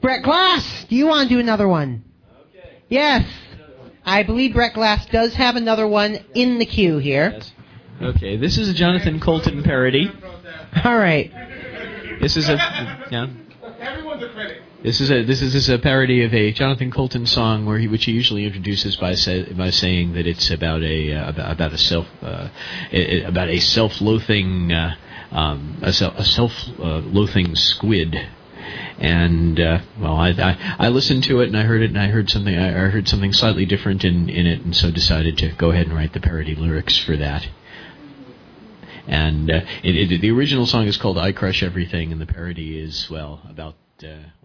Brett Glass, do you want to do another one? Okay. Yes. I believe Brett Glass does have another one in the queue here. Yes. Okay, this is a Jonathan Coulton parody. All right. This is a Everyone's a critic. This is a parody of a Jonathan Coulton song which he usually introduces by saying that it's about a self-loathing self-loathing squid. And I listened to it and I heard it and I heard something slightly different in it, and so decided to go ahead and write the parody lyrics for that. And the original song is called "I Crush Everything," and the parody is about